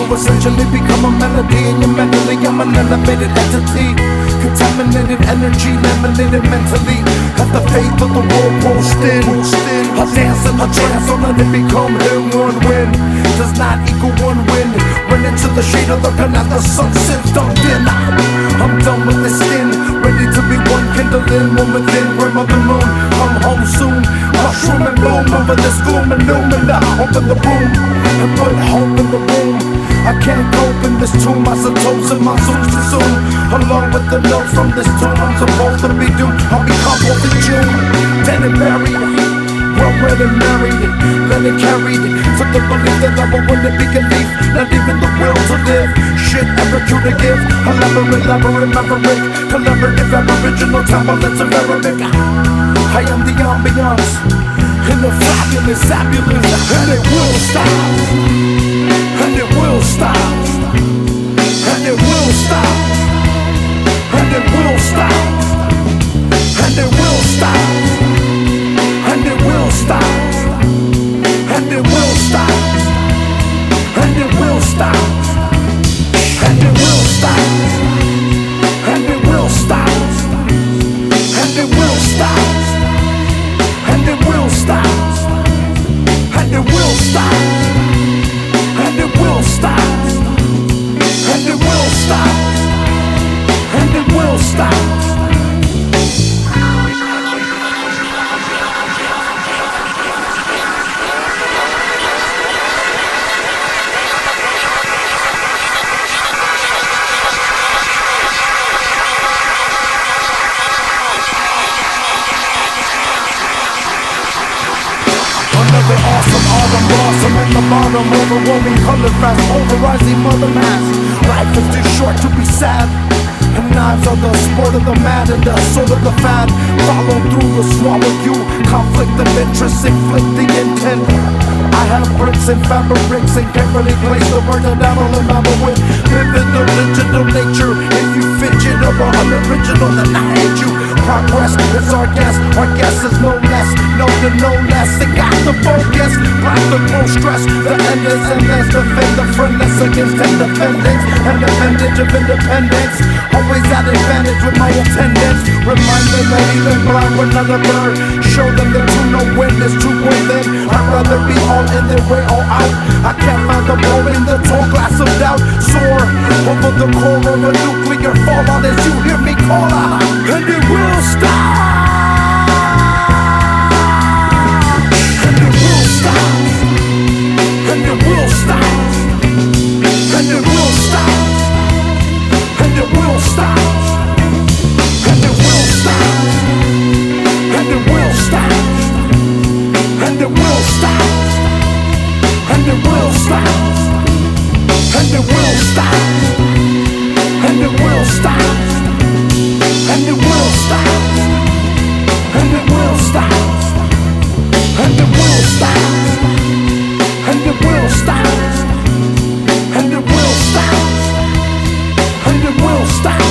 essentially become a melody in your mentally. I'm an elevated entity, contaminated energy, laminated mentally. Have the faith of the world pushed in. I dance in a trance, so let it become him. One win does not equal one win. Run into the shade of the gun at the sun since dunked in. I'm done with the skin, ready to be one kindling, one within. Rim of the moon, come home soon. Mushroom and bloom over this gloom, illumina. Open the room and put hope in the room. I can't cope in this tomb, isotopes in my zooms too soon. Along with the notes from this tune, I'm supposed to be doomed. I'll be composed in June, dead and buried, well read and married, let it carried. Took the belief that I wouldn't be a thief, not even the will to live. Shit, ever true to give, elaborate, maverick, collaborative, aboriginal, tablets of Arabic. I am the ambiance, in the fabulous, and it will stop. And it will stop. And it will stop. And it will stop. And it will stop. And it will stop. And it will stop. And it will stop. And it will stop. And it will stop. And it will stop. And it will stop. And it will stop. And it will stop. And it will stop. And it will stop. Another awesome autumn blossom in the bottom, overwhelming color fast, polarizing mother mass. Life is too short to be sad, and knives are the sport of the mad and the sword of the fad. Follow through the swallow you, conflict of interest, inflict the intent. I have bricks and fabrics and carefully place the words that I don't remember with vivid original nature. If you fidget or unoriginal, then I hate you. Progress is our guess is no less, no to no less. It got the focus, block the no stress. The end is endless, defend the friendless against 10 defendants. And appendage of independence, always at advantage with my attendance. Remind them that even blind we're not a blur. Show them the true no win is true within. I'd rather be all in their way or out. I can't find the ball in the tall glass of doubt. Soar over the core of a nuclear fallout as you hear me call out. And it will stop. And it will stop. And it will stop. And it will stop. And it will stop. And it will stop. And it will stop. And it will stop. And it will stop. And it will stop. And it will stop. And it will stop. And it will stop. And it will stop. And it will stop. And it will stop. And it will stop.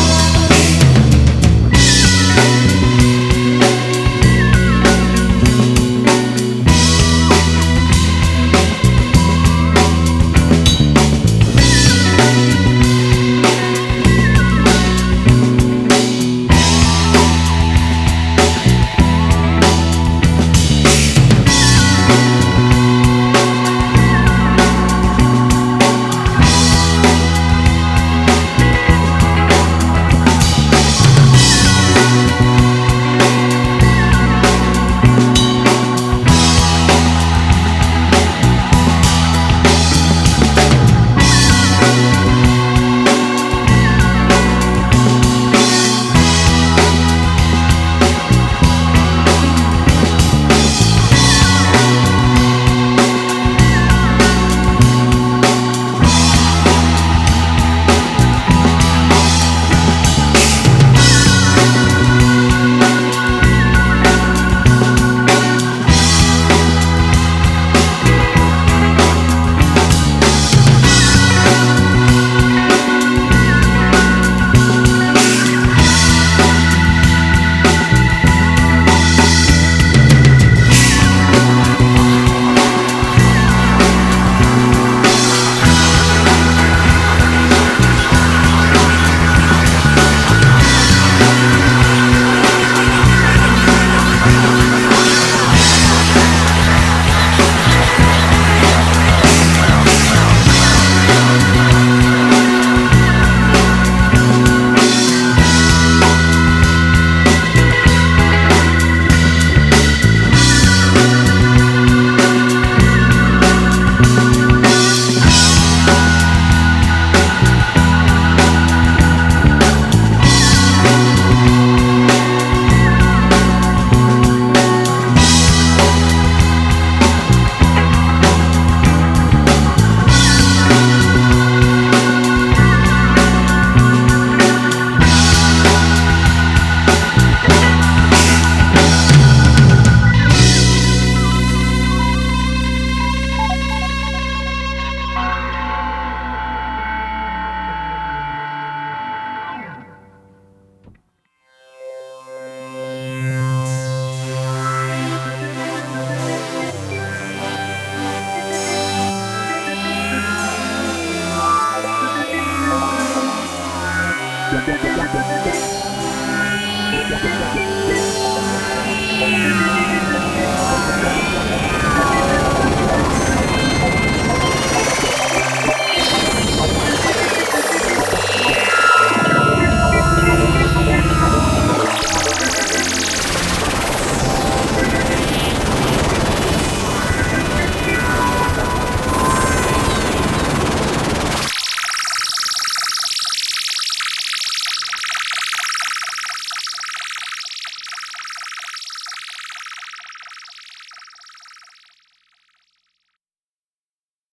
Yeah.